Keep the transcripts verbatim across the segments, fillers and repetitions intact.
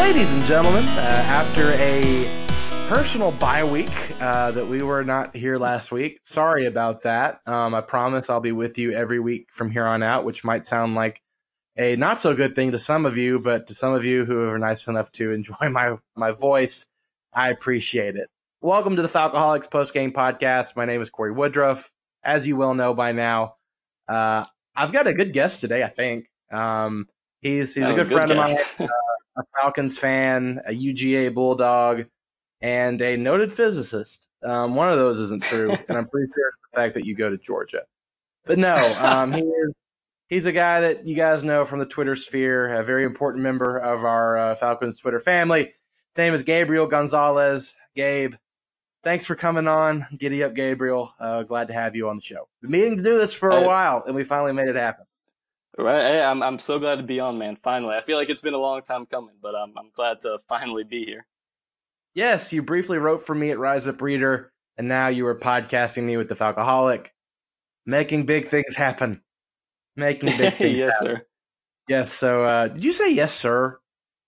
Ladies and gentlemen, uh, after a personal bye week uh, that we were not here last week, sorry about that. Um, I promise I'll be with you every week from here on out, which might sound like a not so good thing to some of you, but to some of you who are nice enough to enjoy my, my voice, I appreciate it. Welcome to the Falcoholics Postgame Podcast. My name is Corey Woodruff. As you well know by now, uh, I've got a good guest today, I think. Um, he's he's oh, a good, good friend guess. of mine, uh, a Falcons fan, a U G A Bulldog, and a noted physicist. Um, one of those isn't true, and I'm pretty sure it's the fact that you go to Georgia. But no, um, he is he's a guy that you guys know from the Twitter sphere, a very important member of our uh, Falcons Twitter family. His name is Gabriel Gonzalez. Gabe, thanks for coming on. Giddy up, Gabriel. Uh, glad to have you on the show. Been meaning to do this for a Hey. while, and we finally made it happen. Right, hey, I'm I'm so glad to be on, man. Finally, I feel like it's been a long time coming, but I'm I'm glad to finally be here. Yes, you briefly wrote for me at Rise Up Reader, and now you are podcasting me with the Falcoholic, making big things happen. Making big things yes, happen. sir. Yes. So, uh, did you say yes, sir?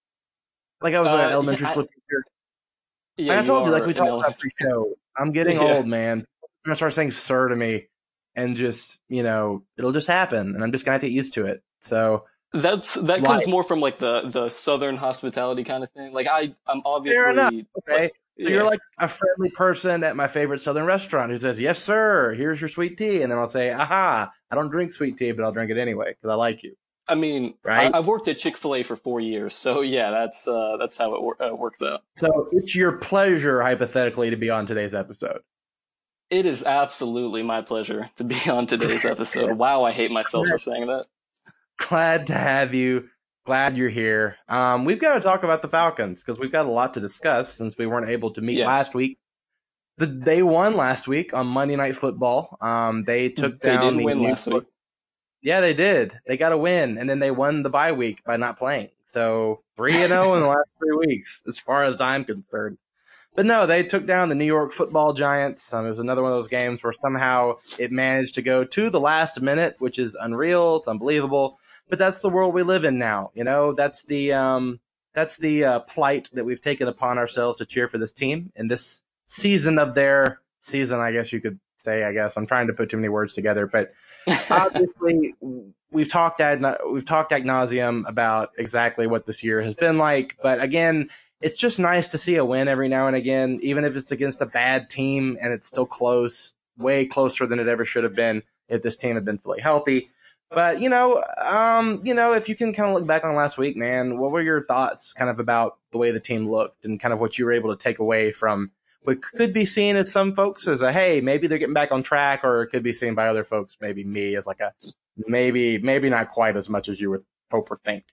Like I was Uh, an elementary yeah, school teacher. Yeah, Like I told you, like are we an talked ele- about pre-show. I'm getting Yeah. old, man. I'm gonna start saying "sir" to me, and just you know, it'll just happen, and I'm just gonna have to get used to it. So That's that Life. comes more from like the the Southern hospitality kind of thing. Like I I'm obviously fair enough. Okay, like, so yeah. you're like a friendly person at my favorite Southern restaurant who says, "Yes, sir. Here's your sweet tea," and then I'll say, "Aha! I don't drink sweet tea, but I'll drink it anyway because I like you." I mean, Right? I, I've worked at Chick-fil-A for four years, so yeah, that's uh, that's how it wor- uh, works out. So it's your pleasure, hypothetically, to be on today's episode. It is absolutely my pleasure to be on today's episode. Wow, I hate myself for saying that. Glad to have you. Glad you're here. Um, we've got to talk about the Falcons because we've got a lot to discuss since we weren't able to meet Yes. last week. The, they won last week on Monday Night Football. Um, they took They down didn't the win New last York- week. Yeah, they did. They got a win, and then they won the bye week by not playing. So three and zero in the last three weeks, as far as I'm concerned. But no, they took down the New York Football Giants. Um, it was another one of those games where somehow it managed to go to the last minute, which is unreal. It's unbelievable. But that's the world we live in now. You know, that's the um, that's the uh, plight that we've taken upon ourselves to cheer for this team in this season of their season. I guess you could say. I guess I'm trying to put too many words together, but obviously we've talked ad we've talked ad nauseum about exactly what this year has been like. But again, it's just nice to see a win every now and again, even if it's against a bad team and it's still close, way closer than it ever should have been if this team had been fully healthy. But, you know, um, you know, if you can kind of look back on last week, man, what were your thoughts kind of about the way the team looked and kind of what you were able to take away from what could be seen as some folks as a, hey, maybe they're getting back on track, or it could be seen by other folks, maybe me, as like a maybe, maybe not quite as much as you would hope or think.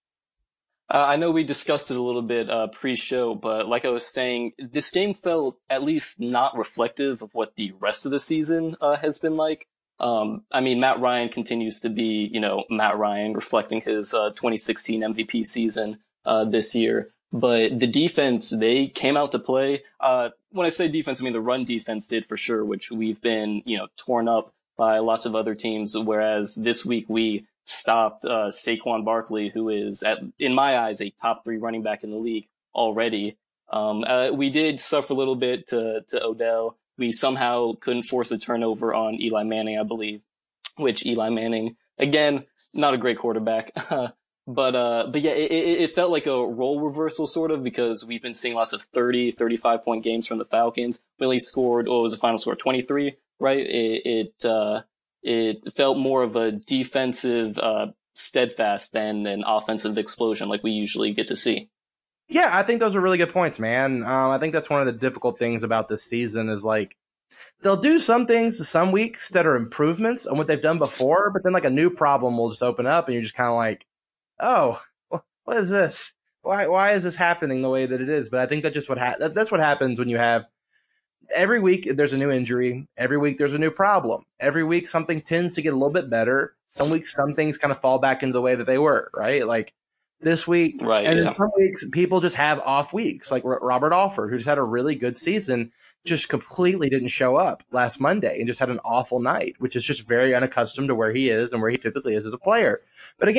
Uh, I know we discussed it a little bit uh, pre-show, but like I was saying, this game felt at least not reflective of what the rest of the season uh, has been like. Um, I mean, Matt Ryan continues to be, you know, Matt Ryan, reflecting his uh, twenty sixteen M V P season uh, this year. But the defense, they came out to play. Uh, when I say defense, I mean the run defense did for sure, which we've been, you know, torn up by lots of other teams. Whereas this week we stopped uh, Saquon Barkley, who is, at, in my eyes, a top three running back in the league already. Um, uh, we did suffer a little bit to, to Odell. We somehow couldn't force a turnover on Eli Manning, I believe, which Eli Manning, again, not a great quarterback. but, uh, but yeah, it, it felt like a role reversal sort of, because we've been seeing lots of thirty, thirty-five point games from the Falcons. We only scored, what was the final score? twenty-three, right? It, it, uh, it felt more of a defensive, uh, steadfast than an offensive explosion like we usually get to see. Yeah, I think those are really good points, man. Um, I think that's one of the difficult things about this season is like they'll do some things some weeks that are improvements on what they've done before, but then like a new problem will just open up and you're just kind of like, oh, what is this? Why why is this happening the way that it is? But I think that's just what ha- that's what happens when you have every week there's a new injury. Every week there's a new problem. Every week something tends to get a little bit better. Some weeks some things kind of fall back into the way that they were, right? Like this week, Right, and yeah. in some weeks, people just have off weeks, like Robert Alford, who just had a really good season, just completely didn't show up last Monday and just had an awful night, which is just very unaccustomed to where he is and where he typically is as a player. But again,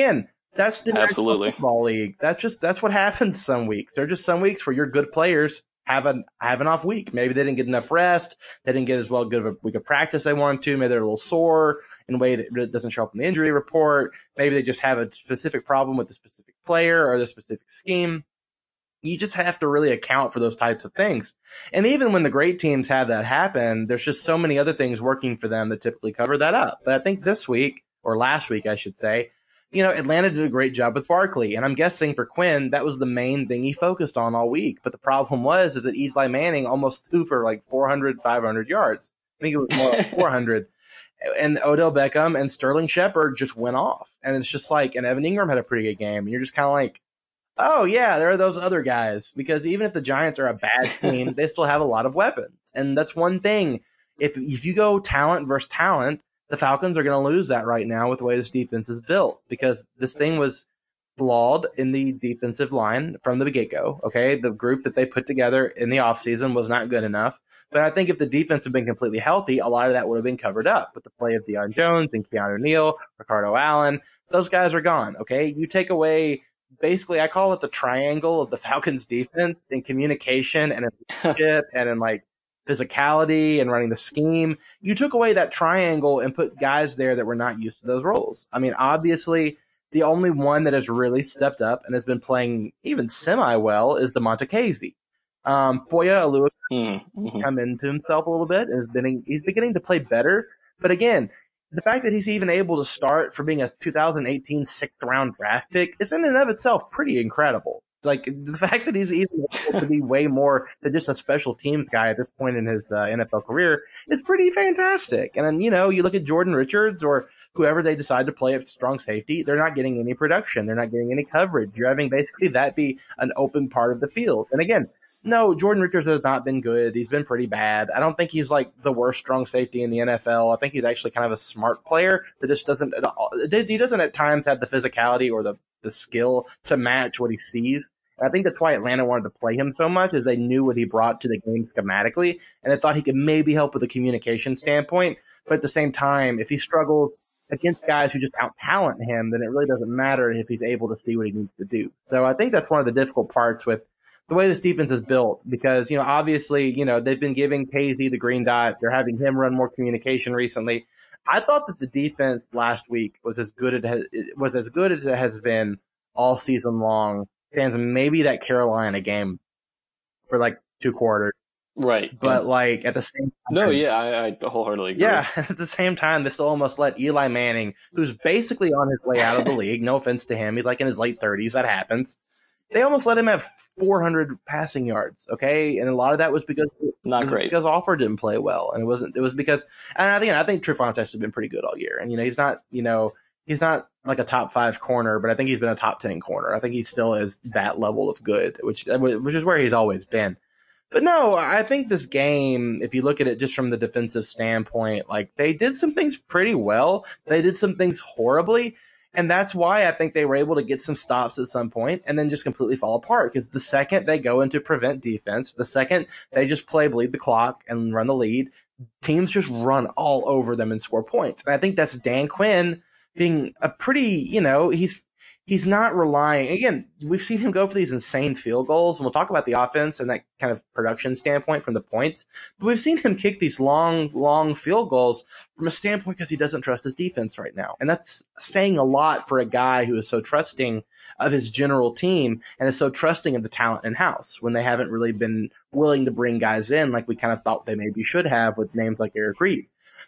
That's the National Absolutely. Football League. That's just that's what happens some weeks. There are just some weeks where your good players have an have an off week. Maybe they didn't get enough rest. They didn't get as well good of a week of practice they wanted to. Maybe they're a little sore in a way that doesn't show up in the injury report. Maybe they just have a specific problem with the specific player or the specific scheme. You just have to really account for those types of things. And even when the great teams have that happen, there's just so many other things working for them that typically cover that up. But I think this week, or last week, I should say, you know, Atlanta did a great job with Barkley. And I'm guessing for Quinn, that was the main thing he focused on all week. But the problem was, is that Eli Manning almost threw for like four hundred, five hundred yards. I think it was more like four hundred. And Odell Beckham and Sterling Shepard just went off. And it's just like, and Evan Ingram had a pretty good game. And you're just kind of like, oh, yeah, there are those other guys. Because even if the Giants are a bad team, they still have a lot of weapons. And that's one thing. If if you go talent versus talent, the Falcons are going to lose that right now with the way this defense is built. Because this thing was flawed in the defensive line from the get-go. Okay, the group that they put together in the offseason was not good enough. But I think if the defense had been completely healthy, a lot of that would have been covered up with the play of Deion Jones and Keanu Neal, Ricardo Allen. Those guys are gone. Okay, you take away – basically, I call it the triangle of the Falcons defense in communication and in leadership and in like physicality and running the scheme. You took away that triangle and put guys there that were not used to those roles. I mean, obviously, the only one that has really stepped up and has been playing even semi-well is DeMonte Casey. Um, Foya Alua mm-hmm. come into himself a little bit and has been, he's beginning to play better. But again, the fact that he's even able to start for being a two thousand eighteen sixth round draft pick is in and of itself pretty incredible. Like the fact that he's even able to be way more than just a special teams guy at this point in his uh, N F L career is pretty fantastic. And then, you know, you look at Jordan Richards or whoever they decide to play at strong safety, they're not getting any production. They're not getting any coverage. You're having basically that be an open part of the field. And again, no, Jordan Richards has not been good. He's been pretty bad. I don't think he's like the worst strong safety in the N F L. I think he's actually kind of a smart player that just doesn't at all, he doesn't at times have the physicality or the, the skill to match what he sees. And I think that's why Atlanta wanted to play him so much, is they knew what he brought to the game schematically, and they thought he could maybe help with a communication standpoint. But at the same time, if he struggles against guys who just out-talent him, then it really doesn't matter if he's able to see what he needs to do. So I think that's one of the difficult parts with the way this defense is built, because, you know, obviously, you know, they've been giving K Z the green dot. They're having him run more communication recently. I thought that the defense last week was as good as it was as good as it has been all season long. Sans maybe that Carolina game for like two quarters. Right. But yeah. like at the same time. No, yeah, I, I wholeheartedly agree. Yeah, at the same time, they still almost let Eli Manning, who's basically on his way out of the league, no offense to him, he's like in his late thirties, that happens. They almost let him have four hundred passing yards, okay? And a lot of that was because not was great because Alford didn't play well, and it wasn't. It was because, and I think I think Trufant's actually been pretty good all year, and you know he's not, you know, he's not like a top five corner, but I think he's been a top ten corner. I think he still is that level of good, which which is where he's always been. But no, I think this game, if you look at it just from the defensive standpoint, like they did some things pretty well. They did some things horribly. And that's why I think they were able to get some stops at some point and then just completely fall apart. Because the second they go into prevent defense, the second they just play bleed the clock and run the lead, teams just run all over them and score points. And I think that's Dan Quinn being a pretty, you know, he's he's not relying. Again, we've seen him go for these insane field goals, and we'll talk about the offense and that kind of production standpoint from the points. But we've seen him kick these long, long field goals from a standpoint because he doesn't trust his defense right now. And that's saying a lot for a guy who is so trusting of his general team and is so trusting of the talent in-house when they haven't really been willing to bring guys in like we kind of thought they maybe should have with names like Eric Reid.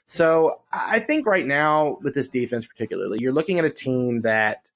So I think right now with this defense particularly, you're looking at a team that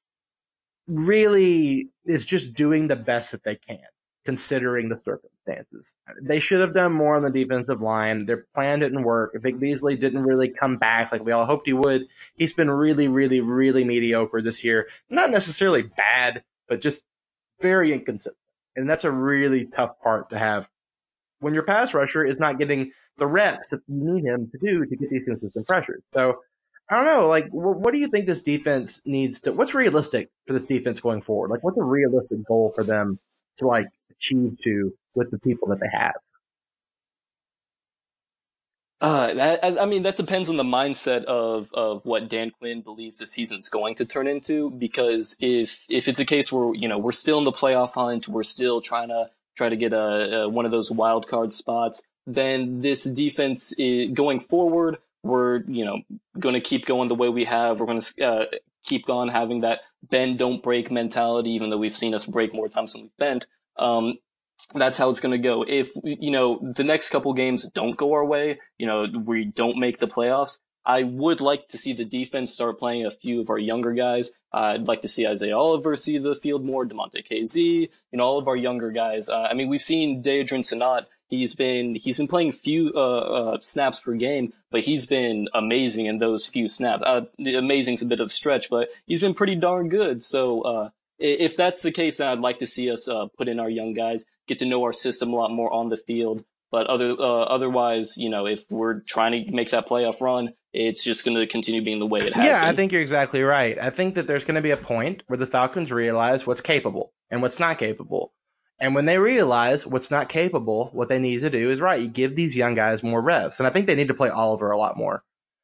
really is just doing the best that they can, considering the circumstances. They should have done more on the defensive line. Their plan didn't work. Vic Beasley didn't really come back like we all hoped he would. He's been really, really, really mediocre this year. Not necessarily bad, but just very inconsistent. And that's a really tough part to have when your pass rusher is not getting the reps that you need him to do to get these consistent pressures. So I don't know, like, what do you think this defense needs to – what's realistic for this defense going forward? Like, what's a realistic goal for them to, like, achieve to with the people that they have? Uh, that, I I mean, that depends on the mindset of, of what Dan Quinn believes the season's going to turn into. Because if if it's a case where, you know, we're still in the playoff hunt, we're still trying to try to get a, a one of those wild card spots, then this defense is, going forward, we're, you know, going to keep going the way we have. We're going to uh, keep on having that bend don't break mentality, even though we've seen us break more times than we've bent. Um, that's how it's going to go. If, you know, the next couple games don't go our way, you know, we don't make the playoffs, I would like to see the defense start playing a few of our younger guys. Uh, I'd like to see Isaiah Oliver see the field more, DeMonte K Z, you know, all of our younger guys. Uh, I mean, we've seen Deadrin Sanat. He's been, he's been playing few, uh, uh, snaps per game, but he's been amazing in those few snaps. Uh, amazing's a bit of a stretch, but he's been pretty darn good. So, uh, if that's the case, then I'd like to see us uh, put in our young guys, get to know our system a lot more on the field. But other uh, otherwise, you know, if we're trying to make that playoff run, it's just going to continue being the way it has Yeah, been. I think you're exactly right. I think that there's going to be a point where the Falcons realize what's capable and what's not capable. And when they realize what's not capable, what they need to do is right. You give these young guys more reps. And I think they need to play Oliver a lot more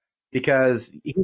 because he,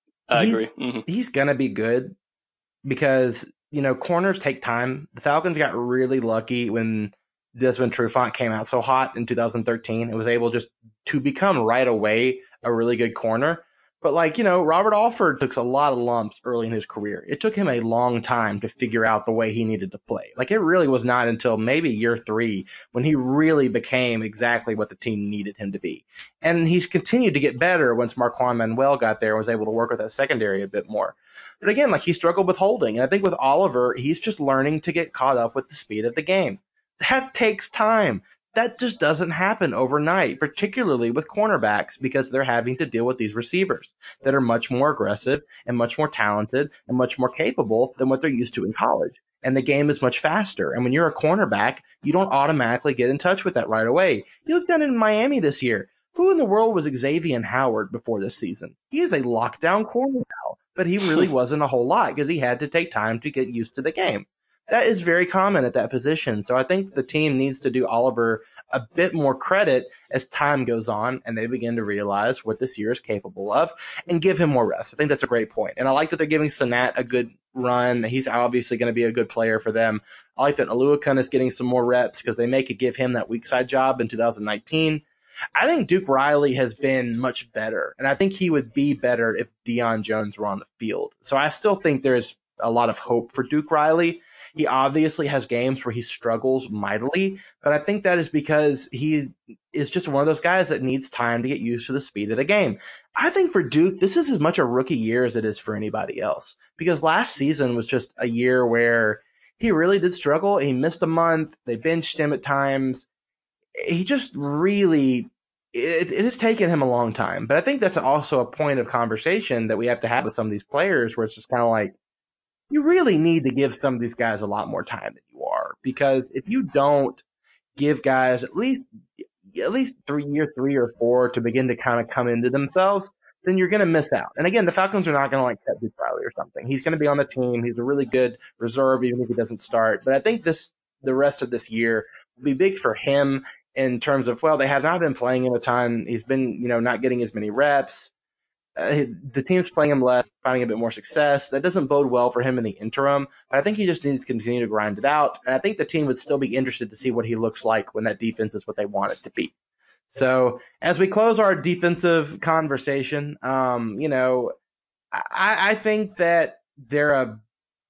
I he's, agree. Mm-hmm. he's going to be good because, you know, corners take time. The Falcons got really lucky when Desmond Trufant came out so hot in two thousand thirteen. It was able just to become right away a really good corner. But, like, you know, Robert Alford took a lot of lumps early in his career. It took him a long time to figure out the way he needed to play. Like, it really was not until maybe year three when he really became exactly what the team needed him to be. And he's continued to get better once Marquand Manuel got there and was able to work with that secondary a bit more. But again, like, he struggled with holding. And I think with Oliver, he's just learning to get caught up with the speed of the game. That takes time. That just doesn't happen overnight, particularly with cornerbacks, because they're having to deal with these receivers that are much more aggressive and much more talented and much more capable than what they're used to in college. And the game is much faster. And when you're a cornerback, you don't automatically get in touch with that right away. You look down in Miami this year. Who in the world was Xavier Howard before this season? He is a lockdown corner now, but he really wasn't a whole lot because he had to take time to get used to the game. That is very common at that position. So I think the team needs to do Oliver a bit more credit as time goes on and they begin to realize what this year is capable of and give him more rest. I think that's a great point. And I like that they're giving Sanat a good run. He's obviously going to be a good player for them. I like that Oluokun is getting some more reps because they may could give him that weak side job in two thousand nineteen. I think Duke Riley has been much better, and I think he would be better if Deion Jones were on the field. So I still think there's a lot of hope for Duke Riley. He obviously has games where he struggles mightily, but I think that is because he is just one of those guys that needs time to get used to the speed of the game. I think for Duke, this is as much a rookie year as it is for anybody else, because last season was just a year where he really did struggle. He missed a month. They benched him at times. He just really, it, it has taken him a long time. But I think that's also a point of conversation that we have to have with some of these players where it's just kind of like, you really need to give some of these guys a lot more time than you are, because if you don't give guys at least at least three year three or four to begin to kind of come into themselves, then you're going to miss out. And again, the Falcons are not going to like cut Duke Riley or something. He's going to be on the team. He's a really good reserve, even if he doesn't start. But I think this the rest of this year will be big for him in terms of, well, they have not been playing him a ton. He's been, you know, not getting as many reps. Uh, the team's playing him less, finding a bit more success. That doesn't bode well for him in the interim. But I think he just needs to continue to grind it out. And I think the team would still be interested to see what he looks like when that defense is what they want it to be. So as we close our defensive conversation, um, you know, I, I think that they're a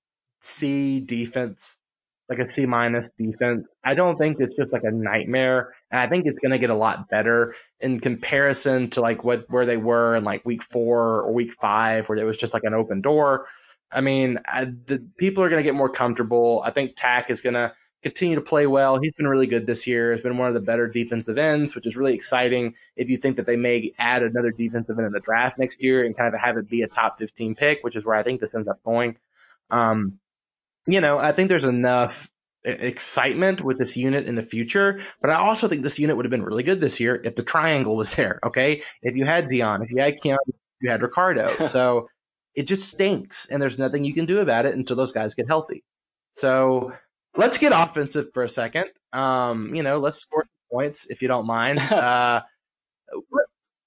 C defense, like a C minus defense. I don't think it's just like a nightmare. And I think it's going to get a lot better in comparison to like what where they were in like week four or week five, where it was just like an open door. I mean, I, the people are going to get more comfortable. I think Tack is going to continue to play well. He's been really good this year. He's been one of the better defensive ends, which is really exciting if you think that they may add another defensive end in the draft next year and kind of have it be a top fifteen pick, which is where I think this ends up going. Um, you know, I think there's enough excitement with this unit in the future, but I also think this unit would have been really good this year if the triangle was there, okay? If you had Dion, if you had Keon, if you had Ricardo. So it just stinks, and there's nothing you can do about it until those guys get healthy. So let's get offensive for a second. Um, you know, let's score some points if you don't mind. Uh,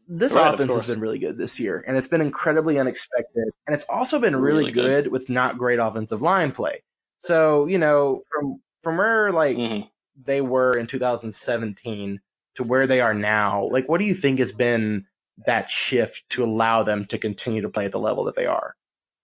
this Right, of offense has course. been really good this year, and it's been incredibly unexpected, and it's also been really, Really good, good. with not great offensive line play. So, you know, from from where like Mhm. they were in two thousand seventeen to where they are now, like what do you think has been that shift to allow them to continue to play at the level that they are?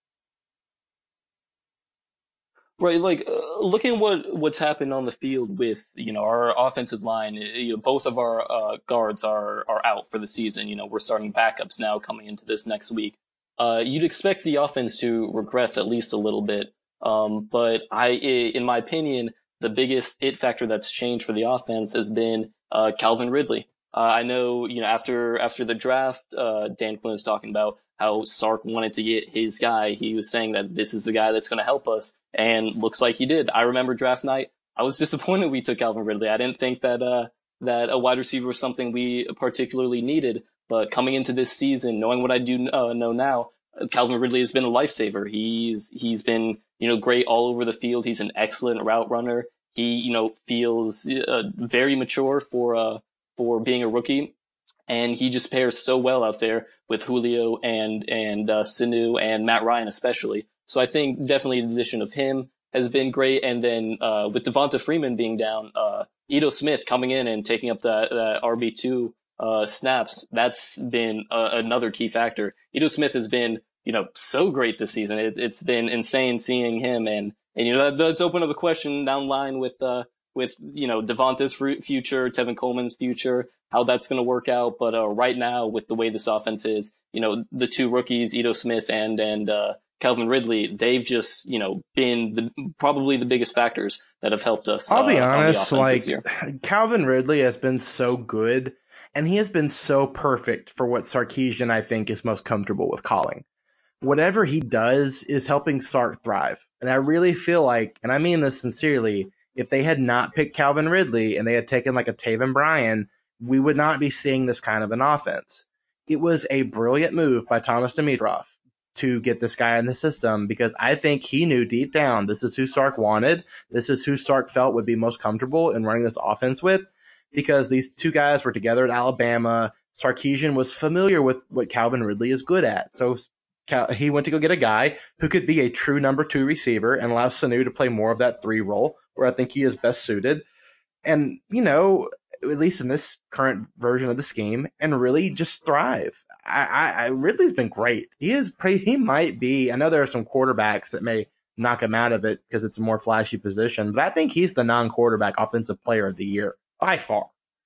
Right, like uh, looking what what's happened on the field with you know our offensive line. uh, You know, both of our uh, guards are are out for the season. You know, we're starting backups now coming into this next week. Uh, you'd expect the offense to regress at least a little bit. Um, but I, i- in my opinion, the biggest it factor that's changed for the offense has been uh, Calvin Ridley. Uh, I know, you know, after after the draft, uh, Dan Quinn was talking about how Sark wanted to get his guy. He was saying that this is the guy that's going to help us, and looks like he did. I remember draft night. I was disappointed we took Calvin Ridley. I didn't think that uh, that a wide receiver was something we particularly needed. But coming into this season, knowing what I do uh, know now, Calvin Ridley has been a lifesaver. He's he's been you know great all over the field. He's an excellent route runner. He you know feels uh, very mature for uh for being a rookie, and he just pairs so well out there with Julio and and uh, Sanu and Matt Ryan especially. So I think definitely the addition of him has been great, and then uh, with Devonta Freeman being down, uh, Ito Smith coming in and taking up that, that R B two uh, snaps, that's been uh, another key factor. Ito Smith has been you know so great this season. It, it's been insane seeing him, and and you know that does open up a question down the line with uh, with you know Devonta's future, Tevin Coleman's future, how that's going to work out. But uh, right now, with the way this offense is, you know, the two rookies, Ito Smith and and uh, Calvin Ridley, they've just you know been the, probably the biggest factors that have helped us. I'll be uh, on the honest, offense like this year. Calvin Ridley has been so good, and he has been so perfect for what Sarkisian I think is most comfortable with calling. Whatever he does is helping Sark thrive. And I really feel like, and I mean this sincerely, if they had not picked Calvin Ridley and they had taken like a Taven Bryan, we would not be seeing this kind of an offense. It was a brilliant move by Thomas Dimitrov to get this guy in the system, because I think he knew deep down this is who Sark wanted. This is who Sark felt would be most comfortable in running this offense with, because these two guys were together at Alabama. Sarkisian was familiar with what Calvin Ridley is good at. So he went to go get a guy who could be a true number two receiver and allow Sanu to play more of that three role where I think he is best suited. And, you know, at least in this current version of the scheme, and really just thrive. I, I, I Ridley's been great. He is he might be, I know there are some quarterbacks that may knock him out of it because it's a more flashy position, but I think he's the non-quarterback offensive player of the year by far.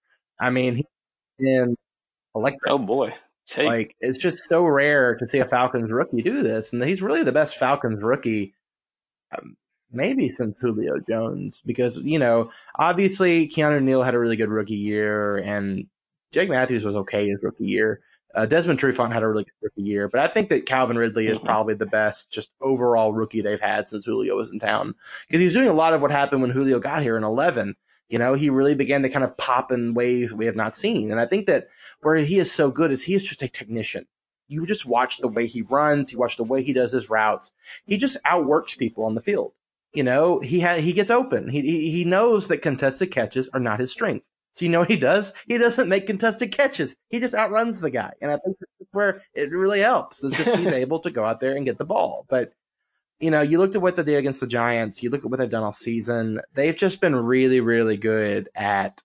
I mean, he's been electric. Oh boy. Take. Like, it's just so rare to see a Falcons rookie do this, and he's really the best Falcons rookie um, maybe since Julio Jones, because, you know, obviously Keanu Neal had a really good rookie year, and Jake Matthews was okay his rookie year. Uh, Desmond Trufant had a really good rookie year, but I think that Calvin Ridley is Mm-hmm. probably the best just overall rookie they've had since Julio was in town, because he's doing a lot of what happened when Julio got here in eleven. You know, he really began to kind of pop in ways we have not seen. And I think that where he is so good is he is just a technician. You just watch the way he runs. You watch the way he does his routes. He just outworks people on the field. You know, he ha- he gets open. He, he he knows that contested catches are not his strength. So you know what he does? He doesn't make contested catches. He just outruns the guy. And I think that's where it really helps. It's just he's able to go out there and get the ball. But you know, you looked at what they did against the Giants. You look at what they've done all season. They've just been really, really good at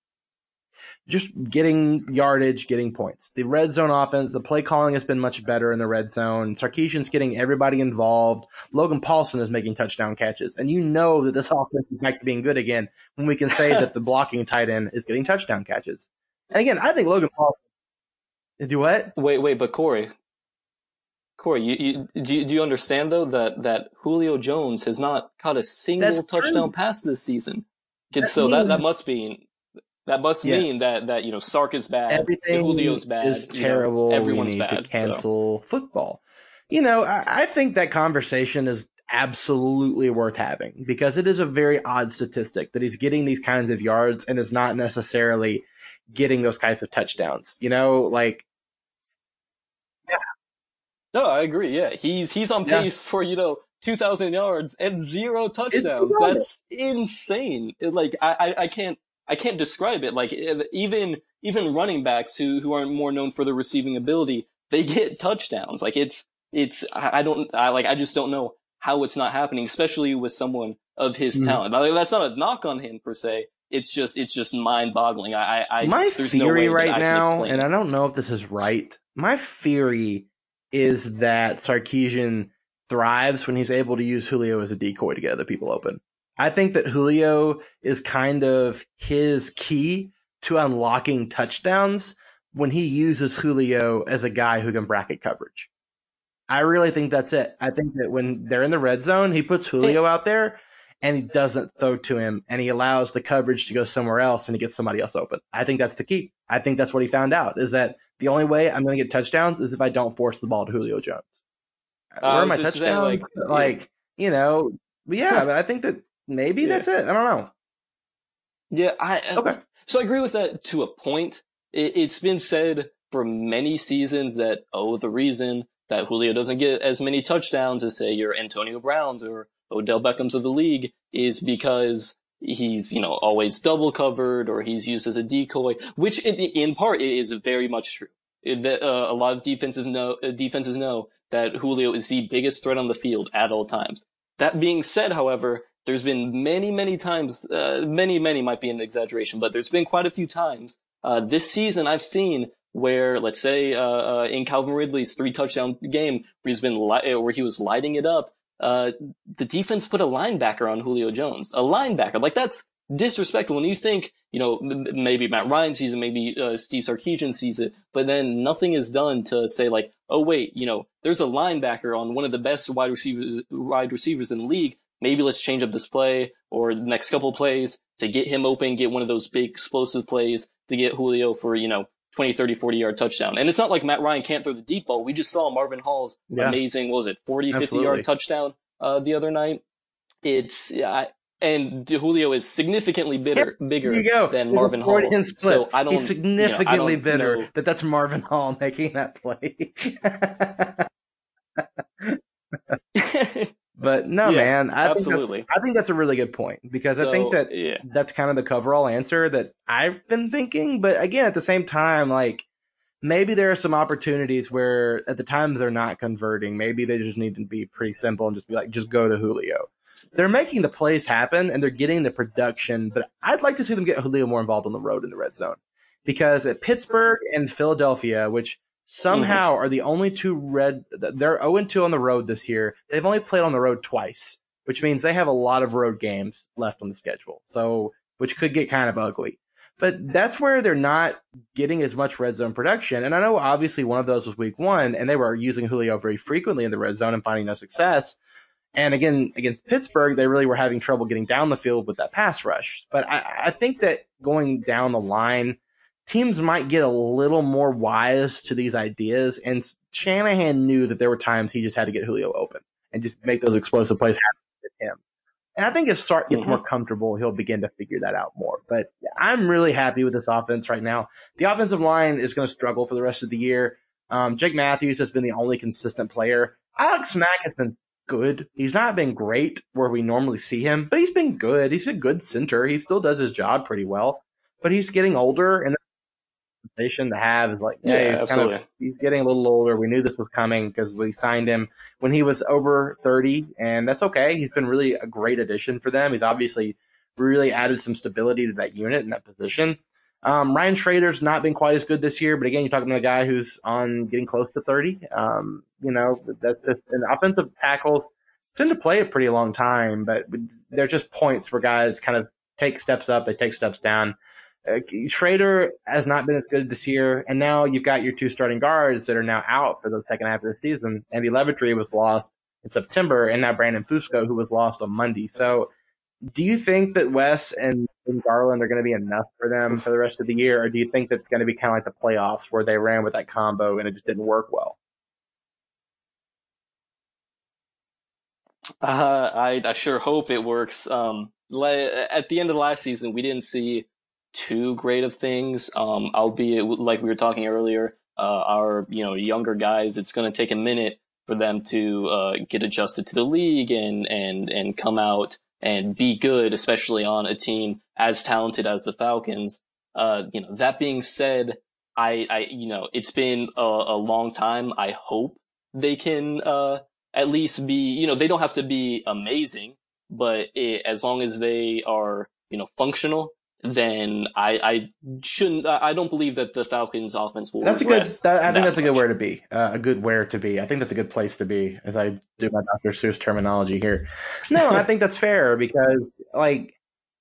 just getting yardage, getting points. The red zone offense, the play calling has been much better in the red zone. Sarkisian's getting everybody involved. Logan Paulson is making touchdown catches. And you know that this offense is back to being good again when we can say that the blocking tight end is getting touchdown catches. And again, I think Logan Paulson – do what? Wait, wait, but Corey – Corey, you, you, do you do you understand though that, that Julio Jones has not caught a single That's touchdown true. pass this season? That so that, means- that must be that must Yeah. mean that, that you know Sark is bad, Everything Julio's bad, is you know, terrible. everyone's we need bad. to cancel so. football. You know, I, I think that conversation is absolutely worth having, because it is a very odd statistic that he's getting these kinds of yards and is not necessarily getting those kinds of touchdowns. You know, like. No, I agree. Yeah, he's he's on Yeah. pace for you know two thousand yards and zero touchdowns. That's insane. It, like I, I I can't I can't describe it. Like even even running backs who who aren't more known for their receiving ability, they get touchdowns. Like it's it's I don't I like I just don't know how it's not happening, especially with someone of his mm. talent. Now, that's not a knock on him per se. It's just it's just mind boggling. I I my there's theory no way right that I now, can and I don't know if this is right. My theory is that Sarkisian thrives when he's able to use Julio as a decoy to get other people open. I think that Julio is kind of his key to unlocking touchdowns when he uses Julio as a guy who can bracket coverage. I really think that's it. I think that when they're in the red zone, he puts Julio out there and he doesn't throw to him and he allows the coverage to go somewhere else and he gets somebody else open. I think that's the key. I think that's what he found out, is that the only way I'm going to get touchdowns is if I don't force the ball to Julio Jones. Where uh, are my touchdowns? Saying, like, like yeah. you know, but yeah, but I think that maybe yeah. that's it. I don't know. Yeah, I uh, okay. So I agree with that to a point. It, it's been said for many seasons that, oh, the reason that Julio doesn't get as many touchdowns as, say, your Antonio Browns or Odell Beckhams of the league is because he's, you know, always double covered or he's used as a decoy, which in, in part is very much true. It, uh, a lot of defenses know, uh, defenses know that Julio is the biggest threat on the field at all times. That being said, however, there's been many, many times, uh, many, many might be an exaggeration, but there's been quite a few times uh, this season I've seen where, let's say, uh, uh, in Calvin Ridley's three touchdown game, where he's been li- where he was lighting it up, uh, the defense put a linebacker on Julio Jones, a linebacker. Like that's disrespectful. When you think, you know, m- maybe Matt Ryan sees it, maybe uh, Steve Sarkisian sees it, but then nothing is done to say like, oh wait, you know, there's a linebacker on one of the best wide receivers, wide receivers in the league. Maybe let's change up this play or the next couple of plays to get him open, get one of those big explosive plays to get Julio for, you know, twenty, thirty, forty yard touchdown. And it's not like Matt Ryan can't throw the deep ball. We just saw Marvin Hall's yeah. amazing, what was it, forty, fifty yard touchdown uh, the other night. It's, yeah, and Julio is significantly bitter, yeah, bigger than Marvin Hall. So I don't, He's significantly you know, bitter know. that that's Marvin Hall making that play. But no, yeah, man, I absolutely. think, that's, I think that's a really good point because so, I think that yeah. that's kind of the coverall answer that I've been thinking. But again, at the same time, like maybe there are some opportunities where at the times they're not converting. Maybe they just need to be pretty simple and just be like, just go to Julio. They're making the plays happen and they're getting the production, but I'd like to see them get Julio more involved on the road in the red zone because at Pittsburgh and Philadelphia, which somehow mm-hmm. are the only two red. They're oh and two on the road this year. They've only played on the road twice, which means they have a lot of road games left on the schedule. So, which could get kind of ugly. But that's where they're not getting as much red zone production. And I know obviously one of those was week one, and they were using Julio very frequently in the red zone and finding no success. And again, against Pittsburgh, they really were having trouble getting down the field with that pass rush. But I, I think that going down the line, teams might get a little more wise to these ideas, and Shanahan knew that there were times he just had to get Julio open and just make those explosive plays happen with him. And I think if Sark gets mm-hmm. more comfortable, he'll begin to figure that out more. But I'm really happy with this offense right now. The offensive line is going to struggle for the rest of the year. Um, Jake Matthews has been the only consistent player. Alex Mack has been good. He's not been great where we normally see him, but he's been good. He's a good center. He still does his job pretty well, but he's getting older, and to have is like, yeah, hey, he's, absolutely. Kind of, he's getting a little older. We knew this was coming because we signed him when he was over thirty, and that's okay. He's been really a great addition for them. He's obviously really added some stability to that unit and that position. Um, Ryan Schrader's not been quite as good this year, but again, you're talking about a guy who's on getting close to thirty. Um, you know, that's just an offensive tackles tend to play a pretty long time, but they're just points where guys kind of take steps up, they take steps down. Uh, Schrader has not been as good this year, and now you've got your two starting guards that are now out for the second half of the season. Andy Levatry was lost in September, and now Brandon Fusco, who was lost on Monday. So do you think that Wes and, and Garland are going to be enough for them for the rest of the year, or do you think that's going to be kind of like the playoffs where they ran with that combo and it just didn't work well? Uh, I, I sure hope it works. Um, at the end of the last season, we didn't see too great of things, um, albeit like we were talking earlier, uh, our, you know, younger guys, it's going to take a minute for them to, uh, get adjusted to the league and, and, and come out and be good, especially on a team as talented as the Falcons. Uh, you know, that being said, I, I, you know, it's been a, a long time. I hope they can, uh, at least be, you know, they don't have to be amazing, but it, as long as they are, you know, functional, then I, I shouldn't, I don't believe that the Falcons offense will That's a good, regress that, I think that that's a good much. where to be, uh, a good where to be. I think that's a good place to be as I do my Doctor Seuss terminology here. No, I think that's fair because like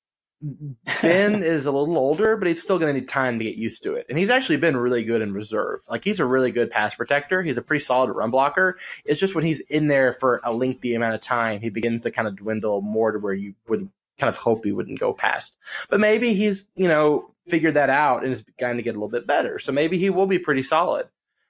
Ben is a little older, but he's still going to need time to get used to it. And he's actually been really good in reserve. Like he's a really good pass protector. He's a pretty solid run blocker. It's just when he's in there for a lengthy amount of time, he begins to kind of dwindle more to where you would kind of hope he wouldn't go past. But maybe he's, you know, figured that out and is going to get a little bit better. So maybe he will be pretty solid.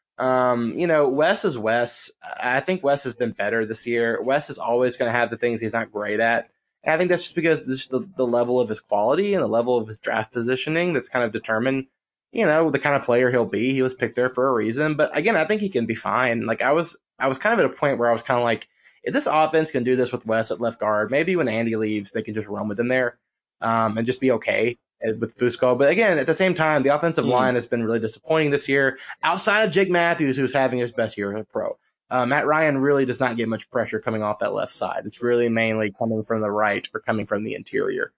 Um, you know, Wes is Wes. I think Wes has been better this year. Wes is always going to have the things he's not great at. And I think that's just because this, the, the level of his quality and the level of his draft positioning that's kind of determined, you know, the kind of player he'll be. He was picked there for a reason. But again, I think he can be fine. Like I was, I was kind of at a point where I was kind of like, if this offense can do this with Wes at left guard, maybe when Andy leaves, they can just run with him there, um, and just be okay with Fusco. But again, at the same time, the offensive Mm. line has been really disappointing this year. Outside of Jake Matthews, who's having his best year as a pro. Uh, Matt Ryan really does not get much pressure coming off that left side. It's really mainly coming from the right or coming from the interior.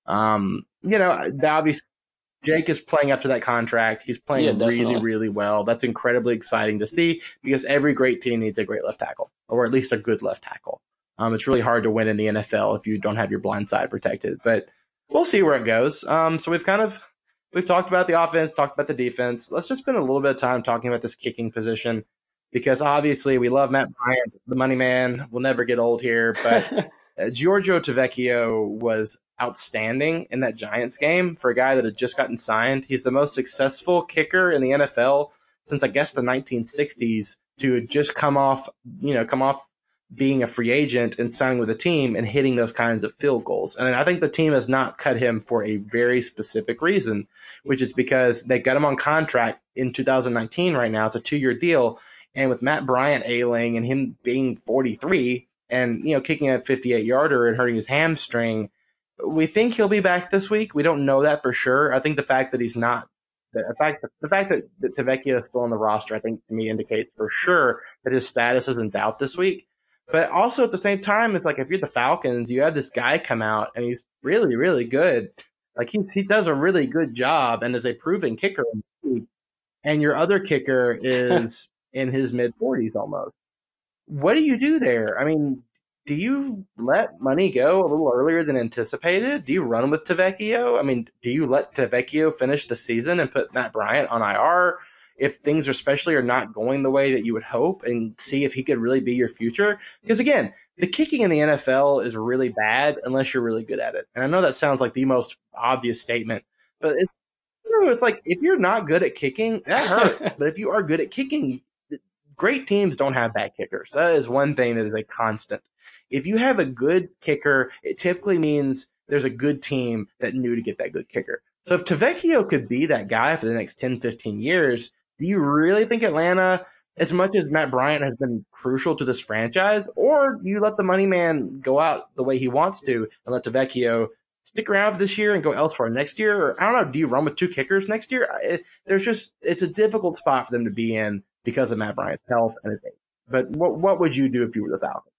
Um, you know, the obvious Jake is playing up to that contract. He's playing Yeah, really, definitely. really well. That's incredibly exciting to see because every great team needs a great left tackle, or at least a good left tackle. Um, it's really hard to win in the N F L if you don't have your blind side protected, but we'll see where it goes. Um, so we've kind of we've talked about the offense, talked about the defense. Let's just spend a little bit of time talking about this kicking position because obviously we love Matt Bryant, the money man. We'll never get old here, but uh, Giorgio Tavecchio was outstanding in that Giants game for a guy that had just gotten signed. He's the most successful kicker in the N F L since I guess the nineteen sixties to just come off, you know, come off being a free agent and signing with a team and hitting those kinds of field goals. And I think the team has not cut him for a very specific reason, which is because they got him on contract in two thousand nineteen right now. It's a two-year deal. And with Matt Bryant ailing and him being forty-three and, you know, kicking a fifty-eight yarder and hurting his hamstring, we think he'll be back this week. We don't know that for sure. I think the fact that he's not, the fact that, the fact that, that Tavecchio is still on the roster, I think to me indicates for sure that his status is in doubt this week. But also at the same time, it's like if you're the Falcons, you have this guy come out and he's really, really good. Like he he does a really good job and is a proven kicker in the league. And your other kicker is in his mid forties almost. What do you do there? I mean, do you let money go a little earlier than anticipated? Do you run with Tavecchio? I mean, do you let Tavecchio finish the season and put Matt Bryant on I R if things especially are not going the way that you would hope and see if he could really be your future? Because again, the kicking in the N F L is really bad unless you're really good at it. And I know that sounds like the most obvious statement, but it's true. It's like if you're not good at kicking, that hurts. But if you are good at kicking, great teams don't have bad kickers. That is one thing that is a constant. If you have a good kicker, it typically means there's a good team that knew to get that good kicker. So if Tavecchio could be that guy for the next ten, fifteen years, do you really think Atlanta, as much as Matt Bryant has been crucial to this franchise, or do you let the money man go out the way he wants to and let Tavecchio stick around this year and go elsewhere next year? Or I don't know, do you run with two kickers next year? It, there's just, it's a difficult spot for them to be in because of Matt Bryant's health and his age. But what what would you do if you were the Falcons?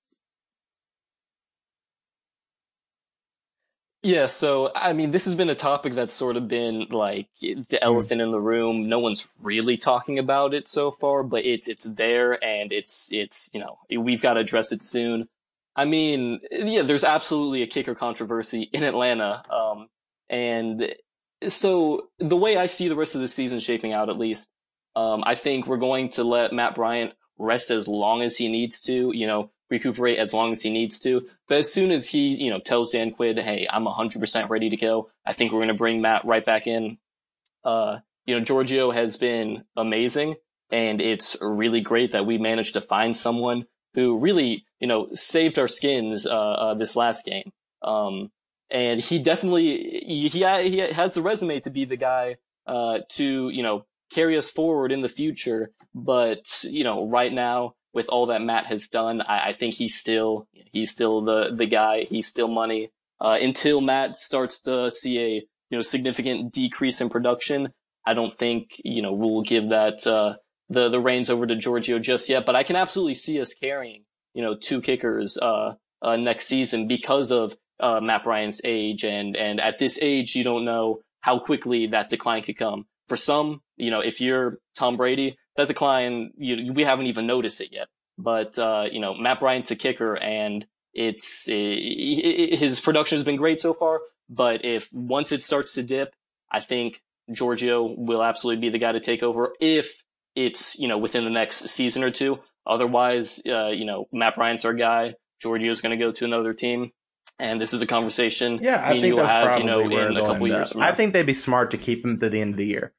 Yeah, so I mean, this has been a topic that's sort of been like the elephant in the room. No one's really talking about it so far, but it's it's there and it's it's you know we've got to address it soon. I mean, yeah, there's absolutely a kicker controversy in Atlanta, um, and so the way I see the rest of the season shaping out, at least, um, I think we're going to let Matt Bryant rest as long as he needs to. You know, recuperate as long as he needs to. But as soon as he, you know, tells Dan Quinn, hey, I'm one hundred percent ready to go, I think we're going to bring Matt right back in. Uh, you know, Giorgio has been amazing, and it's really great that we managed to find someone who really, you know, saved our skins uh, uh, this last game. Um, and he definitely, he, he has the resume to be the guy uh, to, you know, carry us forward in the future. But, you know, right now, with all that Matt has done, I, I think he's still he's still the the guy. He's still money uh, until Matt starts to see a you know significant decrease in production. I don't think you know we'll give that uh, the the reins over to Giorgio just yet. But I can absolutely see us carrying you know two kickers uh, uh, next season because of uh, Matt Bryant's age, and and at this age you don't know how quickly that decline could come. For some, you know, if you're Tom Brady, that decline, you, we haven't even noticed it yet. But, uh, you know, Matt Bryant's a kicker, and it's it, it, his production has been great so far. But if once it starts to dip, I think Giorgio will absolutely be the guy to take over if it's, you know, within the next season or two. Otherwise, uh, you know, Matt Bryant's our guy. Giorgio's going to go to another team. And this is a conversation yeah, I think that's have, probably you know, where in a couple years up. from now. I think they'd be smart to keep him to the end of the year.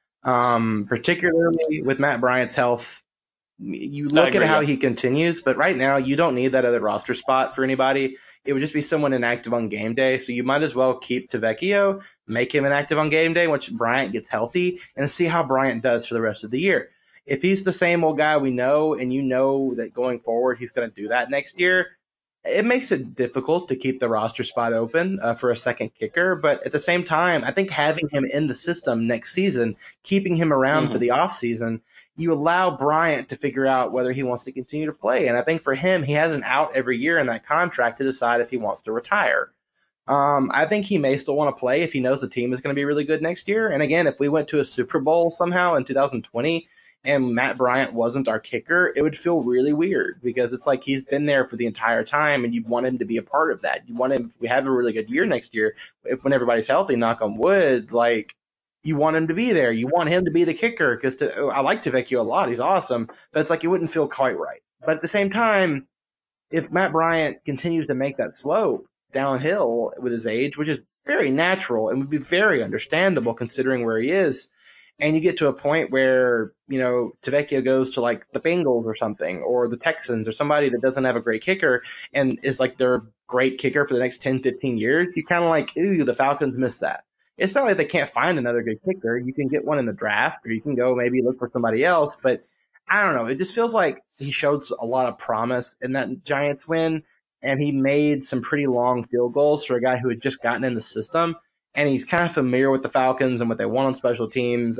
Um, particularly with Matt Bryant's health. You look agree, at how yeah. he continues, but right now you don't need that other roster spot for anybody. It would just be someone inactive on game day. So you might as well keep Tavecchio, make him inactive on game day once Bryant gets healthy, and see how Bryant does for the rest of the year. If he's the same old guy we know, and you know that going forward he's going to do that next year, it makes it difficult to keep the roster spot open uh, for a second kicker. But at the same time, I think having him in the system next season, keeping him around Mm-hmm. for the offseason, you allow Bryant to figure out whether he wants to continue to play. And I think for him, he has an out every year in that contract to decide if he wants to retire. Um, I think he may still want to play if he knows the team is going to be really good next year. And again, if we went to a Super Bowl somehow in two thousand twenty and Matt Bryant wasn't our kicker, it would feel really weird because it's like he's been there for the entire time and you want him to be a part of that. You want him, if we have a really good year next year, if, when everybody's healthy, knock on wood, like you want him to be there. You want him to be the kicker because I like Tavecchio a lot. He's awesome, but it's like it wouldn't feel quite right. But at the same time, if Matt Bryant continues to make that slope downhill with his age, which is very natural and would be very understandable considering where he is, and you get to a point where, you know, Tavecchio goes to like the Bengals or something, or the Texans or somebody that doesn't have a great kicker and is like their great kicker for the next ten, fifteen years, you kind of like, ooh, the Falcons missed that. It's not like they can't find another good kicker. You can get one in the draft or you can go maybe look for somebody else. But I don't know. It just feels like he showed a lot of promise in that Giants win, and he made some pretty long field goals for a guy who had just gotten in the system. And he's kind of familiar with the Falcons and what they want on special teams.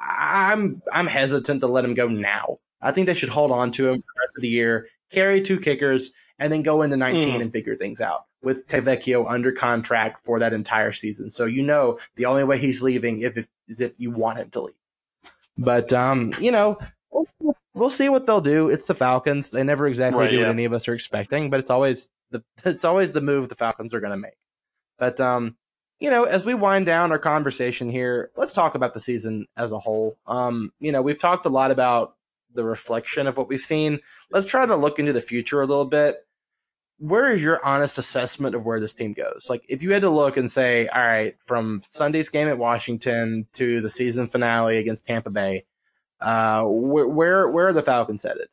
I'm I'm hesitant to let him go now. I think they should hold on to him for the rest of the year, carry two kickers, and then go into nineteen mm. and figure things out with Tavecchio under contract for that entire season. So you know the only way he's leaving if, if, is if you want him to leave. But, um, you know, we'll, we'll see what they'll do. It's the Falcons. They never exactly right, do yeah. what any of us are expecting, but it's always the it's always the move the Falcons are going to make. But, um, you know, as we wind down our conversation here, let's talk about the season as a whole. Um, you know, we've talked a lot about the reflection of what we've seen. Let's try to look into the future a little bit. Where is your honest assessment of where this team goes? Like, if you had to look and say, all right, from Sunday's game at Washington to the season finale against Tampa Bay, uh, where where, where are the Falcons headed?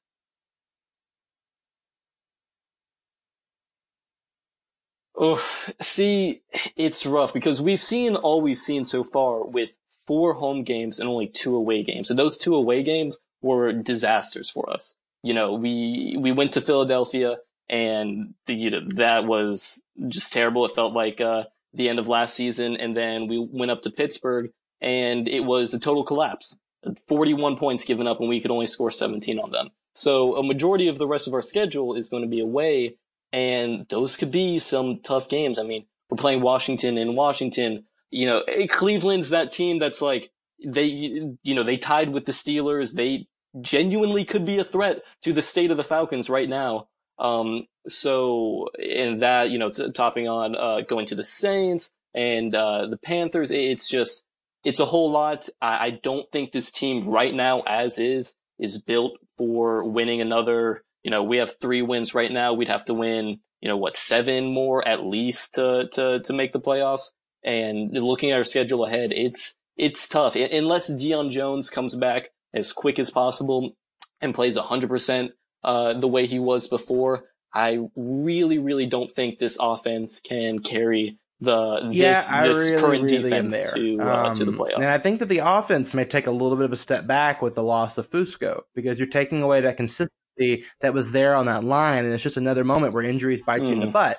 Oh, see, it's rough because we've seen all we've seen so far with four home games and only two away games. And those two away games were disasters for us. You know, we, we went to Philadelphia and the, you know, that was just terrible. It felt like, uh, the end of last season. And then we went up to Pittsburgh and it was a total collapse. forty-one points given up and we could only score seventeen on them. So a majority of the rest of our schedule is going to be away. And those could be some tough games. I mean, we're playing Washington in Washington. You know, Cleveland's that team that's like, they, you know, they tied with the Steelers. They genuinely could be a threat to the state of the Falcons right now. Um, so in that, you know, t- topping on, uh, going to the Saints and, uh, the Panthers, it's just, it's a whole lot. I, I don't think this team right now, as is, is built for winning another. You know, we have three wins right now. We'd have to win, you know, what, seven more at least to, to, to make the playoffs. And looking at our schedule ahead, it's, it's tough. Unless Deion Jones comes back as quick as possible and plays one hundred percent, uh, the way he was before, I really, really don't think this offense can carry the, yeah, this, I this really, current really defense to, uh, um, to the playoffs. And I think that the offense may take a little bit of a step back with the loss of Fusco because you're taking away that consistency consistency that was there on that line, and it's just another moment where injuries bite mm. you in the butt.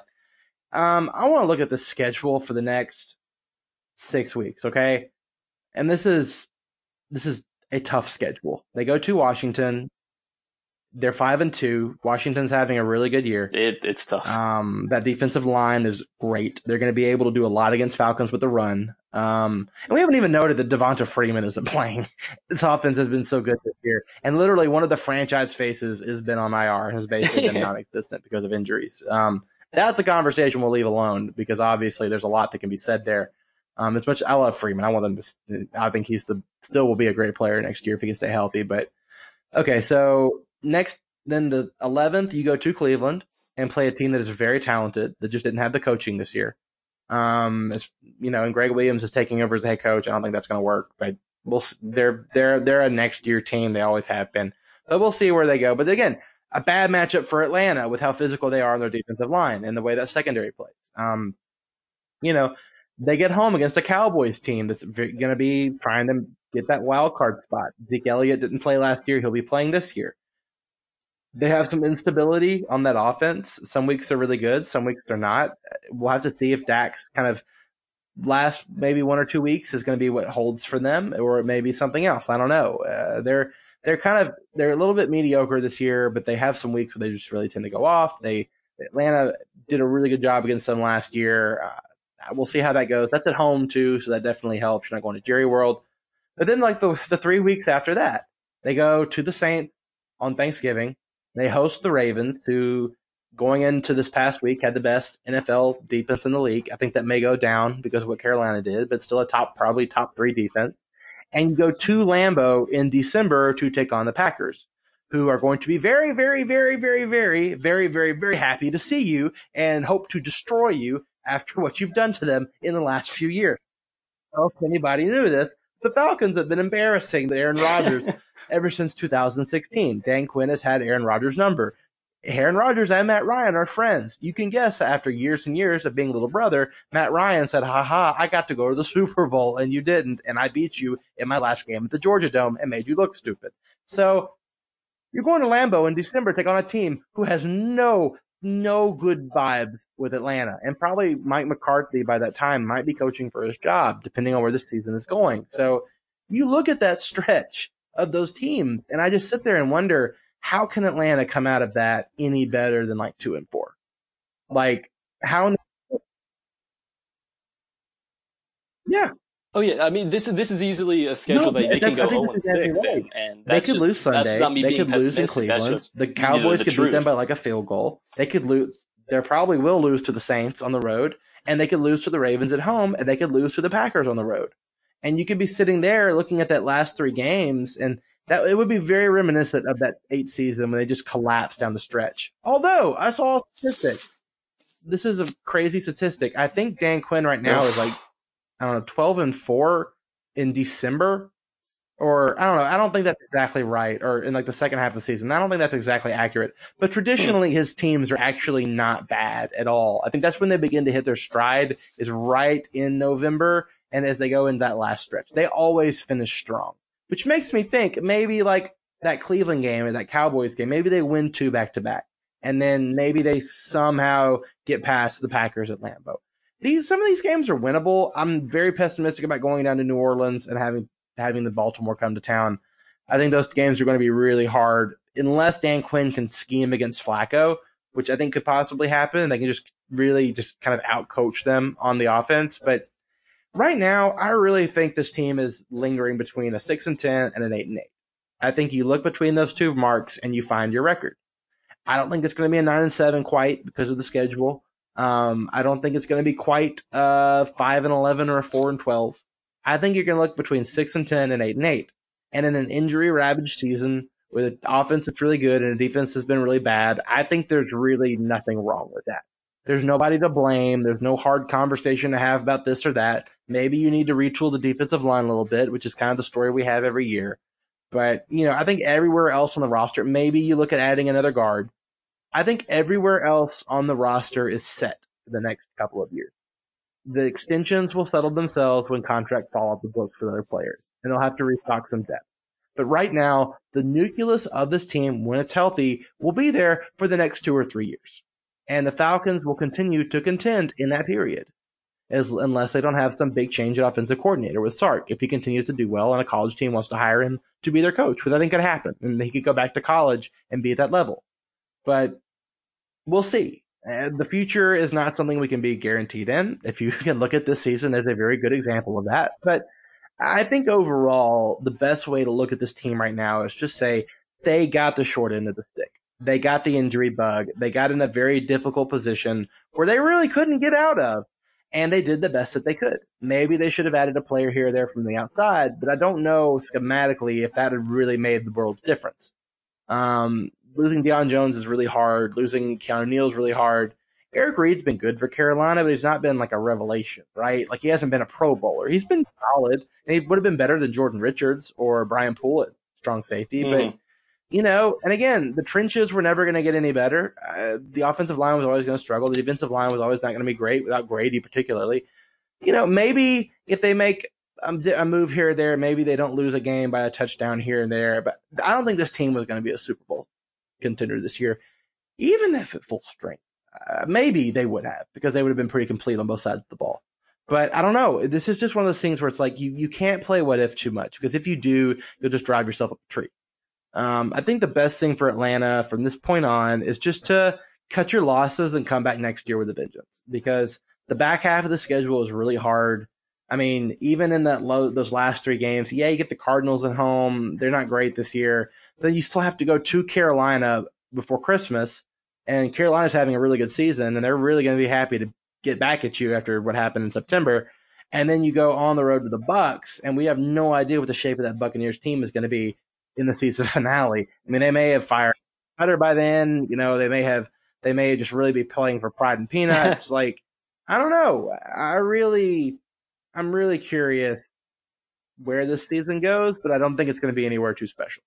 Um, I want to look at the schedule for the next six weeks, okay? And this is this is a tough schedule. They go to Washington. They're five and two. Washington's having a really good year. It, it's tough. Um, that defensive line is great. They're going to be able to do a lot against Falcons with the run. Um, and we haven't even noted that Devonta Freeman isn't playing. This offense has been so good this year. And literally one of the franchise faces has been on I R and has basically been non-existent because of injuries. Um, that's a conversation we'll leave alone because obviously there's a lot that can be said there. Um, as much I love Freeman. I want him to, I think he's the, still will be a great player next year if he can stay healthy. But okay, so next, then the eleventh, you go to Cleveland and play a team that is very talented that just didn't have the coaching this year. Um, as, you know, and Greg Williams is taking over as the head coach. I don't think that's going to work, but we'll, they're, they're, they're a next year team. They always have been, but we'll see where they go. But again, a bad matchup for Atlanta with how physical they are on their defensive line and the way that secondary plays. Um, you know, they get home against a Cowboys team that's going to be trying to get that wild card spot. Zeke Elliott didn't play last year. He'll be playing this year. They have some instability on that offense. Some weeks they're really good. Some weeks they're not. We'll have to see if Dak's kind of last maybe one or two weeks is going to be what holds for them, or it may be something else. I don't know. Uh, they're they're kind of they're a little bit mediocre this year, but they have some weeks where they just really tend to go off. They Atlanta did a really good job against them last year. Uh, we'll see how that goes. That's at home too, so that definitely helps. You're not going to Jerry World. But then like the the three weeks after that, they go to the Saints on Thanksgiving. They host the Ravens, who going into this past week had the best N F L defense in the league. I think that may go down because of what Carolina did, but still a top, probably top three defense. And you go to Lambeau in December to take on the Packers, who are going to be very, very, very, very, very, very, very, very happy to see you and hope to destroy you after what you've done to them in the last few years. Well, if anybody knew this, the Falcons have been embarrassing Aaron Rodgers ever since two thousand sixteen. Dan Quinn has had Aaron Rodgers' number. Aaron Rodgers and Matt Ryan are friends. You can guess after years and years of being little brother, Matt Ryan said, ha ha, I got to go to the Super Bowl and you didn't, and I beat you in my last game at the Georgia Dome and made you look stupid. So you're going to Lambeau in December to take on a team who has no no good vibes with Atlanta. And probably Mike McCarthy by that time might be coaching for his job, depending on where this season is going. So you look at that stretch of those teams, and I just sit there and wonder, how can Atlanta come out of that any better than like two and four? Like, how? Yeah. Oh yeah, I mean this is this is easily a schedule no, that they can go zero and six, and, and they could just, lose Sunday. They could lose in Cleveland. Just, the Cowboys you know, the could truth. beat them by like a field goal. They could lose. They probably will lose to the Saints on the road, and they could lose to the Ravens at home, and they could lose to the Packers on the road. And you could be sitting there looking at that last three games, and that it would be very reminiscent of that eighth season when they just collapsed down the stretch. Although I saw a statistic. This is a crazy statistic. I think Dan Quinn right now is like, I don't know, twelve and four in December, or I don't know. I don't think that's exactly right. Or in like the second half of the season, I don't think that's exactly accurate. But traditionally, his teams are actually not bad at all. I think that's when they begin to hit their stride, is right in November, and as they go in that last stretch, they always finish strong. Which makes me think maybe like that Cleveland game or that Cowboys game, maybe they win two back to back, and then maybe they somehow get past the Packers at Lambeau. These some of these games are winnable. I'm very pessimistic about going down to New Orleans and having having the Baltimore come to town. I think those games are going to be really hard unless Dan Quinn can scheme against Flacco, which I think could possibly happen. They can just really just kind of outcoach them on the offense. But right now, I really think this team is lingering between a six and ten and an eight and eight. I think you look between those two marks and you find your record. I don't think it's going to be a nine and seven quite because of the schedule. Um, I don't think it's going to be quite uh five and eleven or a four and twelve. I think you're going to look between six and ten and eight and eight. And in an injury ravaged season with an offense that's really good and a defense that's been really bad, I think there's really nothing wrong with that. There's nobody to blame. There's no hard conversation to have about this or that. Maybe you need to retool the defensive line a little bit, which is kind of the story we have every year. But, you know, I think everywhere else on the roster, maybe you look at adding another guard. I think everywhere else on the roster is set for the next couple of years. The extensions will settle themselves when contracts fall off the books for other players, and they'll have to restock some depth. But right now, the nucleus of this team, when it's healthy, will be there for the next two or three years. And the Falcons will continue to contend in that period, as unless they don't have some big change at offensive coordinator with Sark. If he continues to do well and a college team wants to hire him to be their coach, which I think could happen, and he could go back to college and be at that level. But we'll see. And the future is not something we can be guaranteed in. If you can look at this season as a very good example of that. But I think overall, the best way to look at this team right now is just say they got the short end of the stick. They got the injury bug. They got in a very difficult position where they really couldn't get out of, and they did the best that they could. Maybe they should have added a player here or there from the outside, but I don't know schematically if that had really made the world's difference. Um, losing Deion Jones is really hard. Losing Keanu Neal is really hard. Eric Reid's been good for Carolina, but he's not been like a revelation, right? Like he hasn't been a Pro Bowler. He's been solid, and he would have been better than Jordan Richards or Brian Poole at strong safety. Mm-hmm. But, you know, and again, the trenches were never going to get any better. Uh, the offensive line was always going to struggle. The defensive line was always not going to be great without Grady particularly. You know, maybe if they make a move here or there, maybe they don't lose a game by a touchdown here and there. But I don't think this team was going to be a Super Bowl contender this year, even if at full strength. Uh, maybe they would have, because they would have been pretty complete on both sides of the ball. But I don't know. This is just one of those things where it's like you, you can't play what if too much, because if you do, you'll just drive yourself up a tree. Um, I think the best thing for Atlanta from this point on is just to cut your losses and come back next year with a vengeance, because the back half of the schedule is really hard. I mean, even in that low, those last three games, yeah, you get the Cardinals at home. They're not great this year. Then you still have to go to Carolina before Christmas. And Carolina's having a really good season, and they're really going to be happy to get back at you after what happened in September. And then you go on the road to the Bucs, and we have no idea what the shape of that Buccaneers team is going to be in the season finale. I mean, they may have fired Cutter by then. You know, they may have they may just really be playing for pride and peanuts. Like, I don't know. I really, I'm really curious where this season goes, but I don't think it's going to be anywhere too special.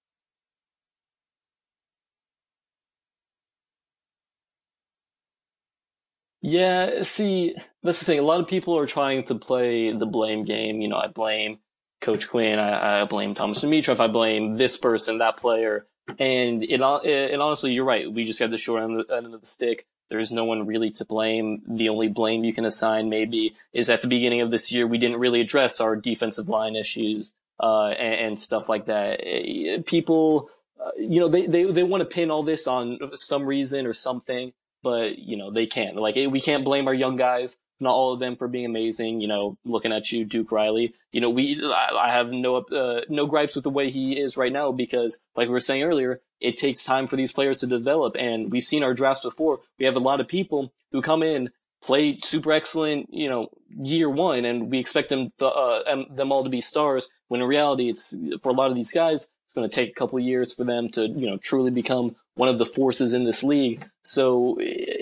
Yeah, see, that's the thing. A lot of people are trying to play the blame game. You know, I blame Coach Quinn. I, I blame Thomas Dimitroff. I blame this person, that player. And it, it, honestly, you're right. We just got the short end of the, end of the stick. There's no one really to blame. The only blame you can assign maybe is at the beginning of this year, we didn't really address our defensive line issues uh, and, and stuff like that. People, uh, you know, they, they, they want to pin all this on some reason or something. But, you know, they can't. Like, we can't blame our young guys, not all of them, for being amazing. You know, looking at you, Duke Riley. You know, we, I have no, uh, no gripes with the way he is right now, because, like we were saying earlier, it takes time for these players to develop. And we've seen our drafts before. We have a lot of people who come in, play super excellent, you know, year one, and we expect them, to, uh, them all to be stars, when in reality, it's, for a lot of these guys, it's going to take a couple of years for them to, you know, truly become one of the forces in this league. So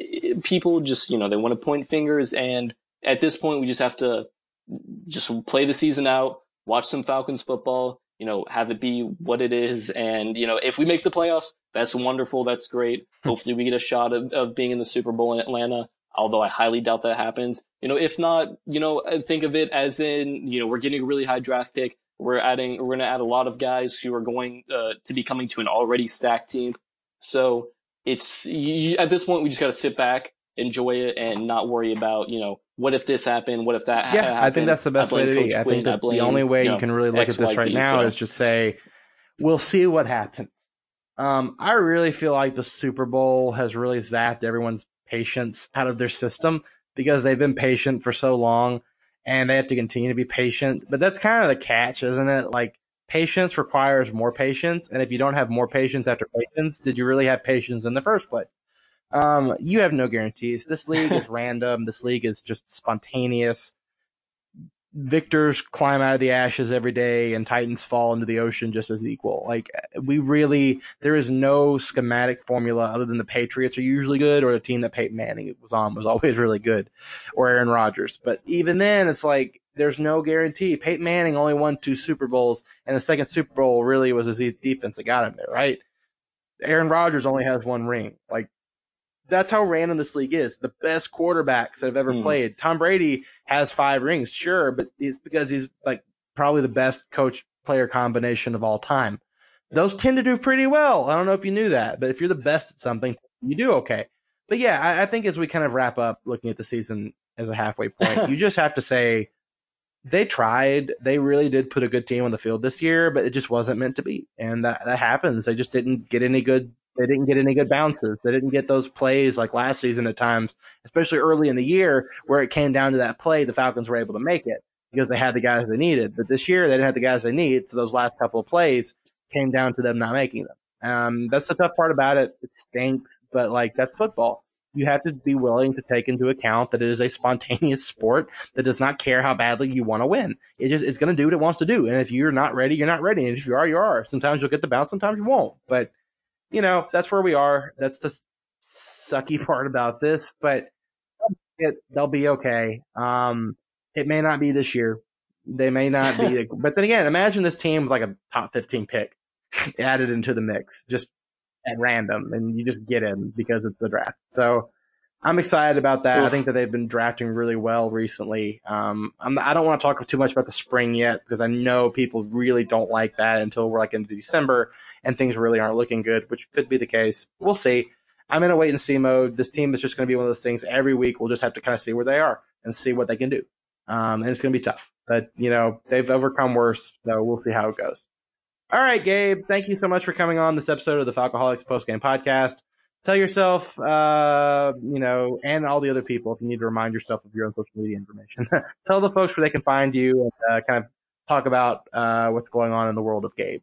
people just, you know, they want to point fingers. And at this point, we just have to just play the season out, watch some Falcons football, you know, have it be what it is. And, you know, if we make the playoffs, that's wonderful. That's great. Hopefully we get a shot of, of being in the Super Bowl in Atlanta, although I highly doubt that happens. You know, if not, you know, think of it as in, you know, we're getting a really high draft pick. We're adding, we're going to add a lot of guys who are going uh, to be coming to an already stacked team. So it's you, at this point, we just got to sit back, enjoy it, and not worry about, you know, what if this happened? What if that ha- yeah, happened? I think that's the best way to be. I think that blame, the only way you, know, you can really look X, at this right Y, Z, now so. is just say, we'll see what happens. Um, I really feel like the Super Bowl has really zapped everyone's patience out of their system, because they've been patient for so long, and they have to continue to be patient. But that's kind of the catch, isn't it? Like, patience requires more patience, and if you don't have more patience after patience, did you really have patience in the first place? Um, you have no guarantees. This league is random. This league is just spontaneous. Victors climb out of the ashes every day, and Titans fall into the ocean just as equal. Like, we really, there is no schematic formula other than the Patriots are usually good, or the team that Peyton Manning was on was always really good, or Aaron Rodgers. But even then, it's like, there's no guarantee. Peyton Manning only won two Super Bowls, and the second Super Bowl really was his defense that got him there, right? Aaron Rodgers only has one ring. Like, that's how random this league is. The best quarterbacks that have ever mm. played. Tom Brady has five rings, sure, but it's because he's like probably the best coach player combination of all time. those tend to do pretty well. I don't know if you knew that, but if you're the best at something, you do okay. But yeah, I, I think as we kind of wrap up looking at the season as a halfway point, you just have to say they tried. They really did put a good team on the field this year, but it just wasn't meant to be. And that, that happens. They just didn't get any good. They didn't get any good bounces. They didn't get those plays like last season at times, especially early in the year where it came down to that play. The Falcons were able to make it because they had the guys they needed. But this year they didn't have the guys they need. So those last couple of plays came down to them not making them. Um, that's the tough part about it. It stinks, but like that's football. You have to be willing to take into account that it is a spontaneous sport that does not care how badly you want to win. It just, it's going to do what it wants to do. And if you're not ready, you're not ready. And if you are, you are. Sometimes you'll get the bounce, sometimes you won't. But, you know, that's where we are. That's the sucky part about this. But it, they'll be okay. Um, it may not be this year. They may not be. But then again, imagine this team with like a top fifteen pick added into the mix. Just at random, and you just get in because it's the draft. So I'm excited about that. Oof. I think that they've been drafting really well recently. Um, I'm, I don't want to talk too much about the spring yet because I know people really don't like that until we're like into December and things really aren't looking good, which could be the case. We'll see. I'm in a wait and see mode. This team is just going to be one of those things every week. We'll just have to kind of see where they are and see what they can do. Um, and it's going to be tough, but you know, they've overcome worse. So we'll see how it goes. All right, Gabe, thank you so much for coming on this episode of the Falcoholics Postgame Podcast. Tell yourself, uh, you know, and all the other people, if you need to remind yourself of your own social media information, tell the folks where they can find you and uh, kind of talk about uh, what's going on in the world of Gabe.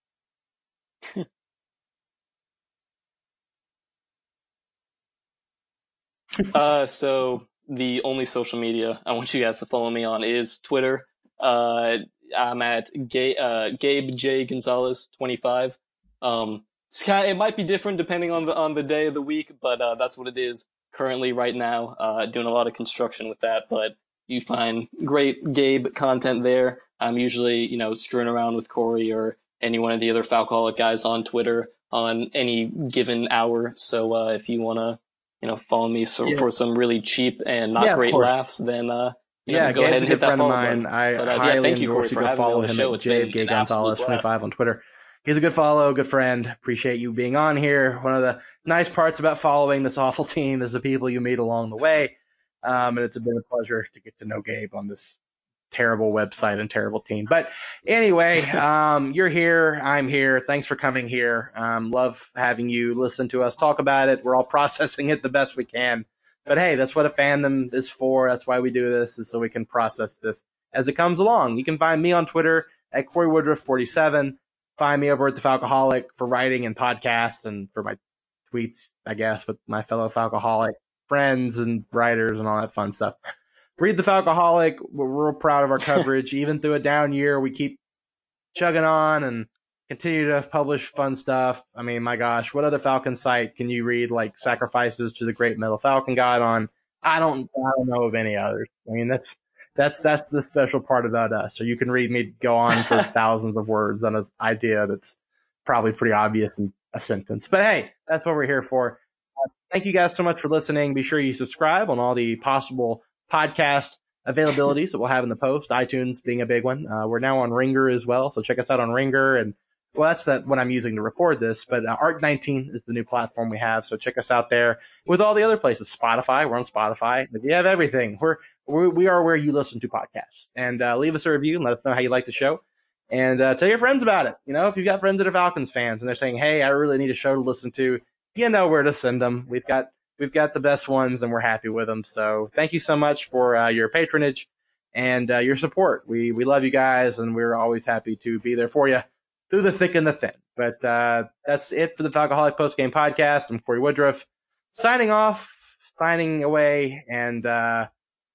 uh, so the only social media I want you guys to follow me on is Twitter. Uh, I'm at Gabe, uh, Gabe J Gonzalez twenty-five. Um, it's kind of, it might be different depending on the on the day of the week, but uh, that's what it is currently right now. Uh, doing a lot of construction with that, but you find great Gabe content there. I'm usually, you know, screwing around with Corey or any one of the other Falcoholic guys on Twitter on any given hour. So uh, if you want to, you know, follow me so, yeah. for some really cheap and not yeah, great laughs, then. Uh, You know, yeah, go Gabe's ahead and a good hit friend that of mine. Button. I but, uh, highly yeah, thank you, endorse Corey, you for go follow him at J G Gonzalez twenty-five on Twitter. He's a good follow, good friend. Appreciate you being on here. One of the nice parts about following this awful team is the people you meet along the way. Um, and it's been a pleasure to get to know Gabe on this terrible website and terrible team. But anyway, um, you're here. I'm here. Thanks for coming here. Um, love having you listen to us talk about it. We're all processing it the best we can. But hey, that's what a fandom is for. That's why we do this, is so we can process this as it comes along. You can find me on Twitter at Corey Woodruff forty-seven. Find me over at the Falcoholic for writing and podcasts and for my tweets, I guess, with my fellow Falcoholic friends and writers and all that fun stuff. Read the Falcoholic. We're real proud of our coverage. Even through a down year, we keep chugging on and continue to publish fun stuff. I mean, my gosh, what other Falcon site can you read like Sacrifices to the Great Metal Falcon God on? I don't, I don't know of any others. I mean, that's, that's, that's the special part about us. So you can read me go on for thousands of words on an idea that's probably pretty obvious in a sentence. But hey, that's what we're here for. Uh, thank you guys so much for listening. Be sure you subscribe on all the possible podcast availabilities that we'll have in the post, iTunes being a big one. Uh, we're now on Ringer as well. So check us out on Ringer. And well, that's that what I'm using to record this, but uh, Arc nineteen is the new platform we have. So check us out there with all the other places. Spotify, we're on Spotify. We have everything. We're, we're we are where you listen to podcasts. And uh, leave us a review and let us know how you like the show. And uh, tell your friends about it. You know, if you've got friends that are Falcons fans and they're saying, "Hey, I really need a show to listen to," you know where to send them. We've got we've got the best ones, and we're happy with them. So thank you so much for uh, your patronage and uh, your support. We we love you guys, and we're always happy to be there for you through the thick and the thin. But uh, that's it for the Falcoholic Postgame Podcast. I'm Corey Woodruff, signing off, signing away, and uh,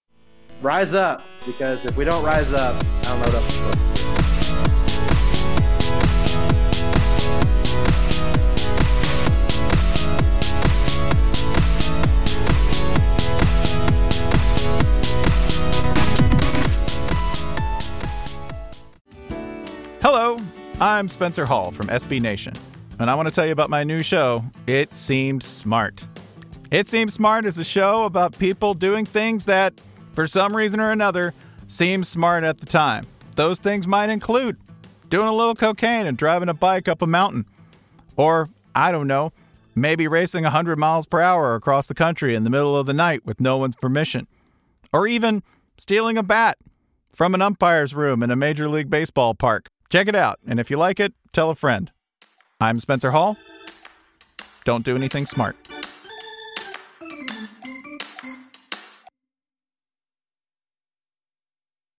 rise up, because if we don't rise up, I don't know what else to do. Hello, I'm Spencer Hall from S B Nation, and I want to tell you about my new show, It Seemed Smart. It Seemed Smart is a show about people doing things that, for some reason or another, seem smart at the time. Those things might include doing a little cocaine and driving a bike up a mountain. Or, I don't know, maybe racing one hundred miles per hour across the country in the middle of the night with no one's permission. Or even stealing a bat from an umpire's room in a Major League Baseball park. Check it out, and if you like it, tell a friend. I'm Spencer Hall. Don't do anything smart.